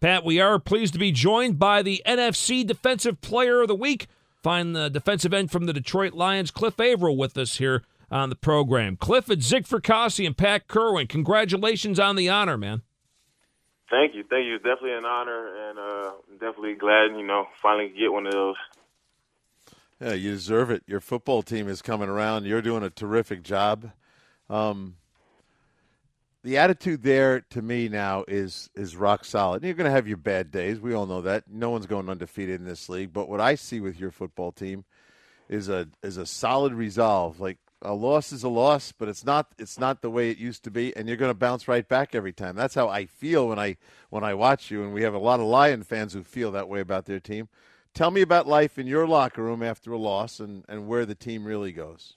Pat, we are pleased to be joined by the NFC Defensive Player of the Week. Find the defensive end from the Detroit Lions, Cliff Avril, with us here on the program. Cliff, it's Zig Fracassi and Pat Kerwin. Congratulations on the honor, man. Thank you. It's definitely an honor, and I'm definitely glad, finally get one of those. Yeah, you deserve it. Your football team is coming around. You're doing a terrific job. The attitude there, to me now, is rock solid. You're going to have your bad days. We all know that. No one's going undefeated in this league. But what I see with your football team is a solid resolve. Like, a loss is a loss, but it's not the way it used to be, and you're going to bounce right back every time. That's how I feel when I watch you, and we have a lot of Lion fans who feel that way about their team. Tell me about life in your locker room after a loss and where the team really goes.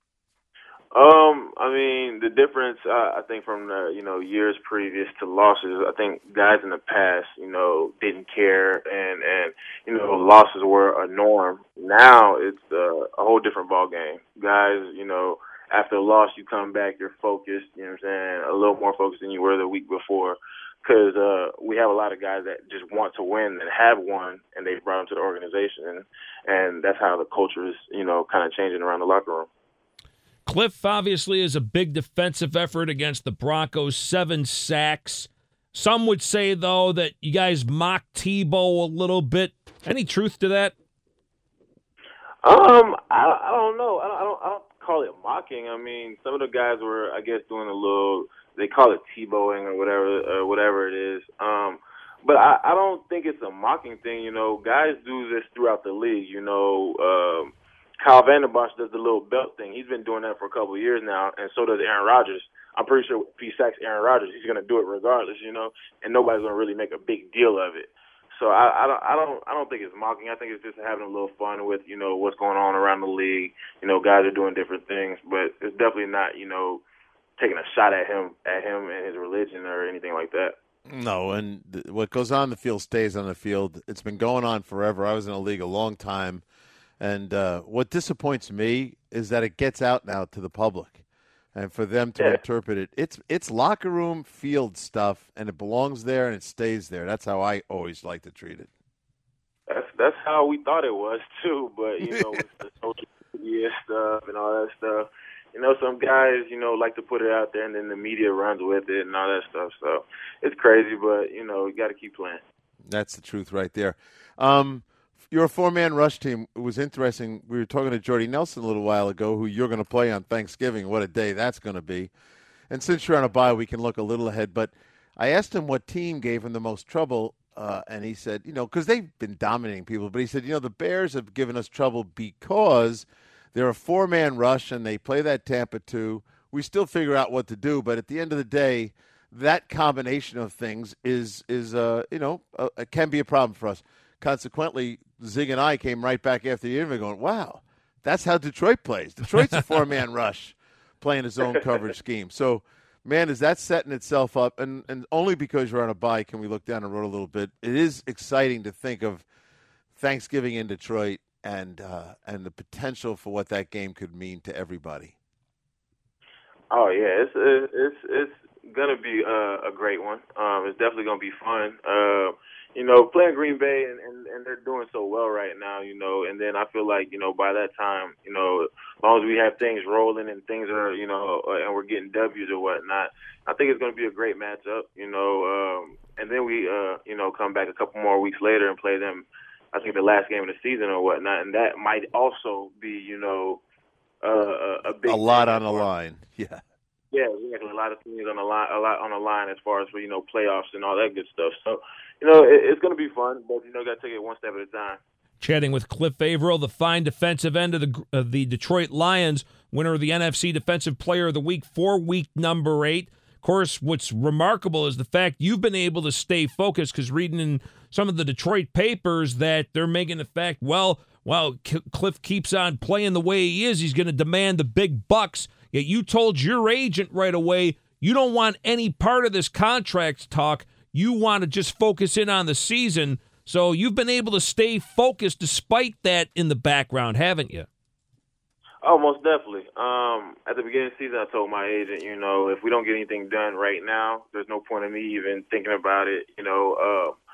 The difference, I think, from the, years previous to losses, I think guys in the past, didn't care and losses were a norm. Now it's a whole different ball game. Guys, after a loss, you come back, you're focused, a little more focused than you were the week before. Because we have a lot of guys that just want to win and have won, and they've brought them to the organization. And that's how the culture is, kind of changing around the locker room. Cliff obviously is a big defensive effort against the Broncos, 7 sacks. Some would say, though, that you guys mocked Tebow a little bit. Any truth to that? I don't know. I don't call it mocking. Some of the guys were, I guess, doing a little, they call it Tebowing or whatever it is. But I don't think it's a mocking thing. Guys do this throughout the league. Kyle Van Der Bosch does the little belt thing. He's been doing that for a couple of years now, and so does Aaron Rodgers. I'm pretty sure if he sacks Aaron Rodgers, he's going to do it regardless, and nobody's going to really make a big deal of it. So I don't think it's mocking. I think it's just having a little fun with, what's going on around the league. Guys are doing different things, but it's definitely not, taking a shot at him and his religion or anything like that. No, and what goes on the field stays on the field. It's been going on forever. I was in the league a long time. And what disappoints me is that it gets out now to the public, and for them to interpret it. It's locker room field stuff, and it belongs there and it stays there. That's how I always like to treat it. That's how we thought it was too. But with the social media stuff and all that stuff, some guys like to put it out there, and then the media runs with it and all that stuff. So it's crazy, but you got to keep playing. That's the truth right there. You're a 4-man rush team. It was interesting. We were talking to Jordy Nelson a little while ago, who you're going to play on Thanksgiving. What a day that's going to be. And since you're on a bye, we can look a little ahead. But I asked him what team gave him the most trouble, and he said, because they've been dominating people. But he said, the Bears have given us trouble because they're a 4-man rush, and they play that Tampa 2. We still figure out what to do. But at the end of the day, that combination of things is it can be a problem for us. Consequently, Zig and I came right back after the interview going, wow, that's how Detroit plays. Detroit's a 4-man rush playing his own coverage scheme. So, man, is that setting itself up? And only because you're on a bye can we look down the road a little bit. It is exciting to think of Thanksgiving in Detroit and the potential for what that game could mean to everybody. Oh, yeah, it's going to be a great one. It's definitely going to be fun. Playing Green Bay, and they're doing so well right now, and then I feel like, by that time, as long as we have things rolling and things are, and we're getting W's or whatnot, I think it's going to be a great matchup, and then we, come back a couple more weeks later and play them, I think, the last game of the season or whatnot, and that might also be, a big a lot on the line, yeah. Yeah, exactly. A lot of things on the line, a lot on the line as far as for playoffs and all that good stuff. So, it's going to be fun, but got to take it one step at a time. Chatting with Cliff Avril, the fine defensive end of the Detroit Lions, winner of the NFC Defensive Player of the Week for week number 8. Of course, what's remarkable is the fact you've been able to stay focused, because reading in some of the Detroit papers that they're making the fact, well, Cliff keeps on playing the way he is, he's going to demand the big bucks. Yet you told your agent right away you don't want any part of this contract talk. You want to just focus in on the season. So you've been able to stay focused despite that in the background, haven't you? Oh, most definitely. At the beginning of the season, I told my agent, if we don't get anything done right now, there's no point in me even thinking about it.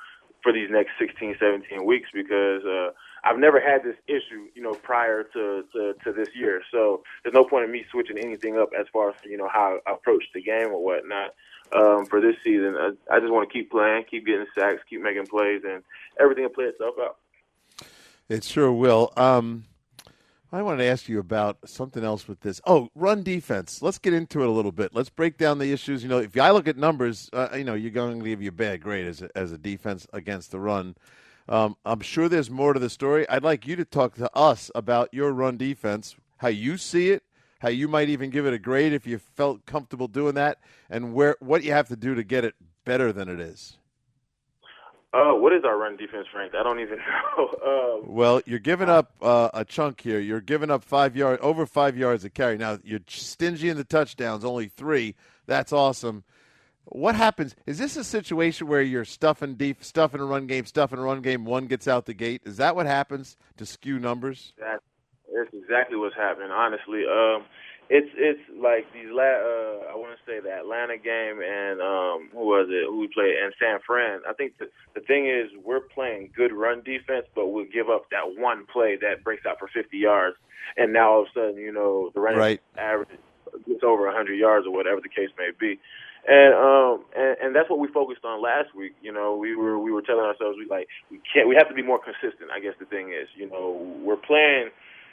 for these next 16, 17 weeks because I've never had this issue, prior to this year. So there's no point in me switching anything up as far as, how I approach the game or whatnot. For this season, I just want to keep playing, keep getting sacks, keep making plays, and everything will play itself out. It sure will. I wanted to ask you about something else with this. Oh, run defense. Let's get into it a little bit. Let's break down the issues. If I look at numbers, you're going to give you a bad grade as a defense against the run. I'm sure there's more to the story. I'd like you to talk to us about your run defense, how you see it, how you might even give it a grade if you felt comfortable doing that, and what you have to do to get it better than it is. What is our run defense ranked? I don't even know. Well, you're giving up a chunk here. You're giving up over 5 yards a carry. Now, you're stingy in the touchdowns, only 3. That's awesome. What happens? Is this a situation where you're stuffing a run game, one gets out the gate? Is that what happens to skew numbers? That's exactly what's happening, honestly. It's like these I want to say the Atlanta game and who we played, and San Fran. I think the thing is we're playing good run defense, but we'll give up that one play that breaks out for 50 yards, and now all of a sudden, the running average gets over 100 yards or whatever the case may be. And that's what we focused on last week. We were telling ourselves we have to be more consistent. I guess the thing is, we're playing,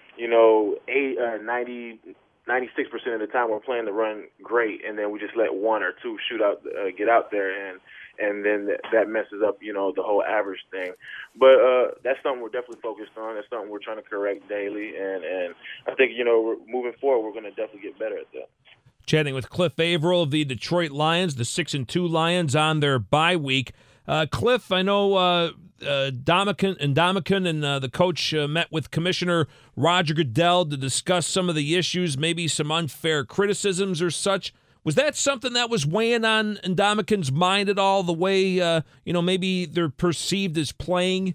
96% of the time we're playing the run great, and then we just let 1 or 2 get out there, and then that messes up, the whole average thing. But that's something we're definitely focused on. That's something we're trying to correct daily, and I think, moving forward, we're going to definitely get better at that. Chatting with Cliff Averill of the Detroit Lions, the 6-2 Lions on their bye week. Cliff, I know Ndamukong and the coach met with Commissioner Roger Goodell to discuss some of the issues, maybe some unfair criticisms or such. Was that something that was weighing on Ndamukong's mind at all, the way, maybe they're perceived as playing?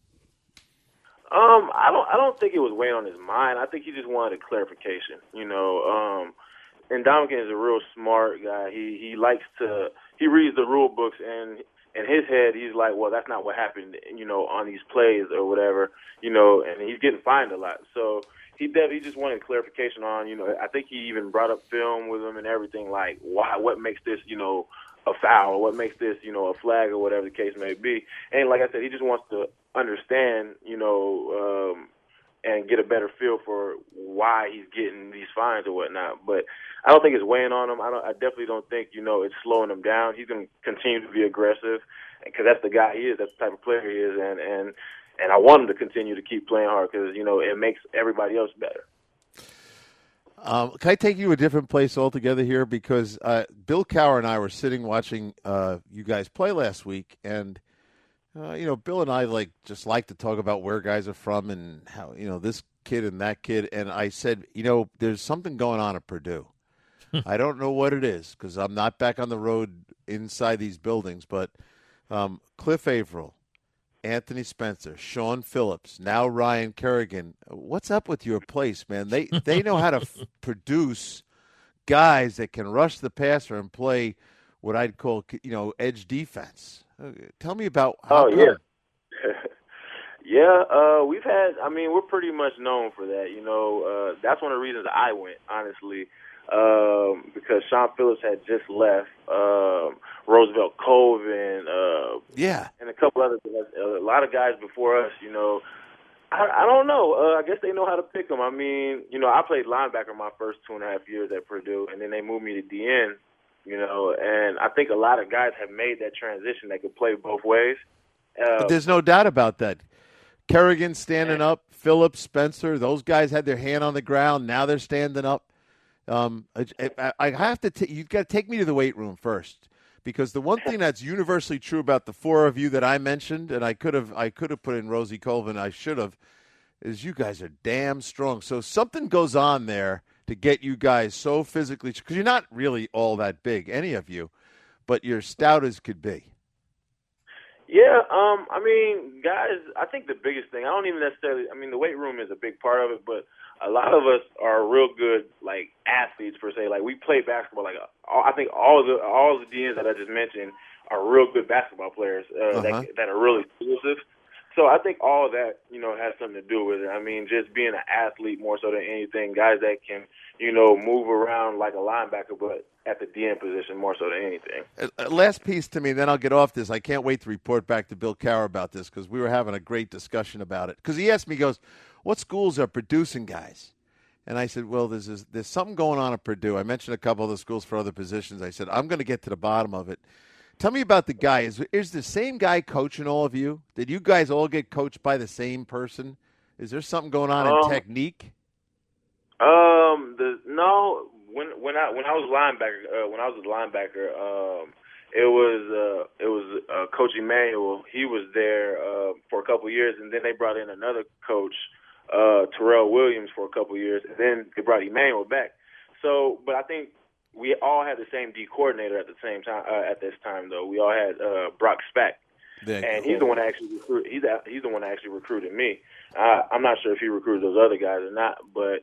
I don't think it was weighing on his mind. I think he just wanted a clarification. Ndamukong is a real smart guy. He reads the rule books, and in his head, he's like, well, that's not what happened, on these plays or whatever, and he's getting fined a lot. So he just wanted clarification on, I think he even brought up film with him and everything, like, what makes this, a foul, or what makes this, a flag, or whatever the case may be. And like I said, he just wants to understand, and get a better feel for why he's getting these fines or whatnot. But I don't think it's weighing on him. I definitely don't think, it's slowing him down. He's going to continue to be aggressive because that's the guy he is. That's the type of player he is. And I want him to continue to keep playing hard because, it makes everybody else better. Can I take you to a different place altogether here? Because Bill Cowher and I were sitting watching you guys play last week, and Bill and I just like to talk about where guys are from and how, this kid and that kid. And I said, there's something going on at Purdue. I don't know what it is because I'm not back on the road inside these buildings, but Cliff Averill, Anthony Spencer, Sean Phillips, now Ryan Kerrigan. What's up with your place, man? They know how to produce guys that can rush the passer and play what I'd call, edge defense. Tell me about how good. Yeah, we're pretty much known for that. That's one of the reasons I went, honestly, because Sean Phillips had just left, Roosevelt Colvin, and a couple other guys, a lot of guys before us, I don't know. I guess they know how to pick them. I played linebacker my first 2.5 years at Purdue, and then they moved me to DN. And I think a lot of guys have made that transition. They could play both ways. But there's no doubt about that. Kerrigan standing up, Phillips, Spencer, those guys had their hand on the ground. Now they're standing up. I have to. You've got to take me to the weight room first, because the one thing that's universally true about the 4 of you that I mentioned, and I could have put in Rosie Colvin, I should have, is you guys are damn strong. So something goes on there to get you guys so physically, because you're not really all that big, any of you, but you're stout as could be. Yeah, guys, I think the biggest thing, I don't even necessarily, the weight room is a big part of it, but a lot of us are real good, athletes per se. We play basketball. I think all the DNs that I just mentioned are real good basketball players that are really exclusive. So I think all of that, has something to do with it. I mean, just being an athlete more so than anything, guys that can, move around like a linebacker, but at the DN position more so than anything. Last piece to me, then I'll get off this. I can't wait to report back to Bill Cowher about this because we were having a great discussion about it. Because he asked me, he goes, what schools are producing guys? And I said, well, there's something going on at Purdue. I mentioned a couple of the schools for other positions. I said, I'm going to get to the bottom of it. Tell me about the guy. Is the same guy coaching all of you? Did you guys all get coached by the same person? Is there something going on in technique? No. When I was a linebacker, it was Coach Emmanuel. He was there for a couple of years, and then they brought in another coach, Terrell Williams, for a couple of years, and then they brought Emmanuel back. So, but I think we all had the same D coordinator at the same time. At this time, though, we all had Brock Spack, and he's the one that actually he's the one that actually recruited me. I'm not sure if he recruited those other guys or not, but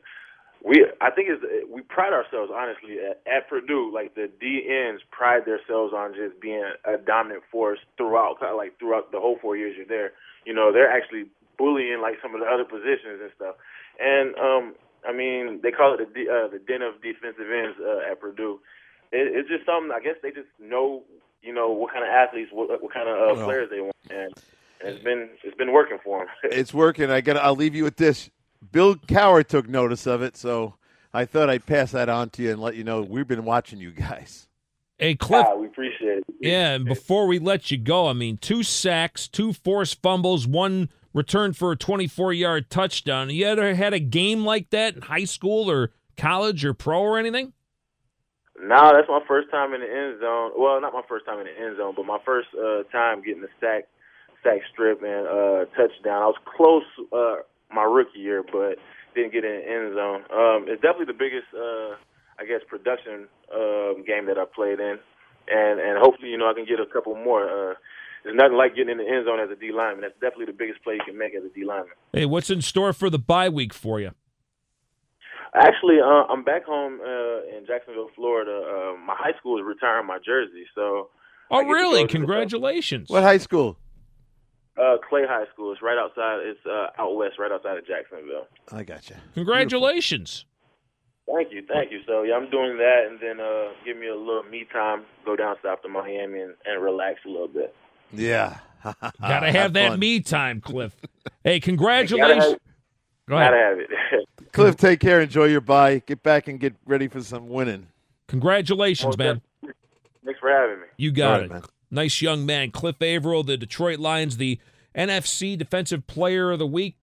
I think we pride ourselves honestly at Purdue. Like the DNs pride themselves on just being a dominant force throughout the whole 4 years you're there. They're actually bullying like some of the other positions and stuff, and I mean, they call it the den of defensive ends at Purdue. It's just something. I guess they just know, what kind of athletes, what kind of players they want, and it's been working for them. It's working. I'll leave you with this. Bill Cowher took notice of it, so I thought I'd pass that on to you and let you know we've been watching you guys. Hey, Cliff. We appreciate it. Yeah, and before we let you go, I mean, 2 sacks, 2 forced fumbles, 1 return for a 24-yard touchdown. You ever had a game like that in high school or college or pro or anything? No, that's my first time in the end zone. Well, not my first time in the end zone, but my first time getting a sack strip and touchdown. I was close my rookie year, but didn't get in the end zone. It's definitely the biggest, production game that I played in, and hopefully, I can get a couple more. There's nothing like getting in the end zone as a D lineman. That's definitely the biggest play you can make as a D lineman. Hey, what's in store for the bye week for you? Actually, I'm back home in Jacksonville, Florida. My high school is retiring my jersey, so. Oh, really? Congratulations! What high school? Clay High School. It's right outside. It's out west, right outside of Jacksonville. I got you. Congratulations! Beautiful. Thank you. So yeah, I'm doing that, and then give me a little me time. Go down south to Miami and relax a little bit. Yeah. Gotta have that fun. Me time, Cliff. Hey, congratulations. Go ahead. Gotta have it. Cliff, take care. Enjoy your bye. Get back and get ready for some winning. Congratulations, man. Thanks for having me. You got right, it. man. Nice young man. Cliff Averill, the Detroit Lions, the NFC Defensive Player of the Week.